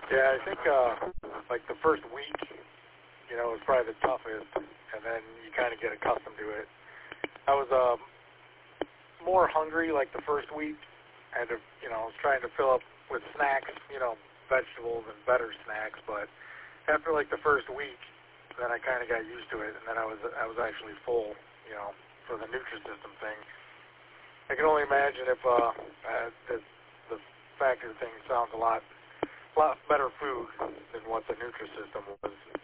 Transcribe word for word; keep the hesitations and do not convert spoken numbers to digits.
Yeah, I think uh, like the first week, you know, was probably the toughest, and then you kind of get accustomed to it. I was um, more hungry like the first week. I had to, you know, I was trying to fill up with snacks, you know, vegetables and better snacks, but after like the first week, then I kind of got used to it, and then I was I was actually full, you know, for the Nutrisystem thing. I can only imagine if uh, uh, the, the factor thing sounds a lot, lot better food than what the Nutrisystem was.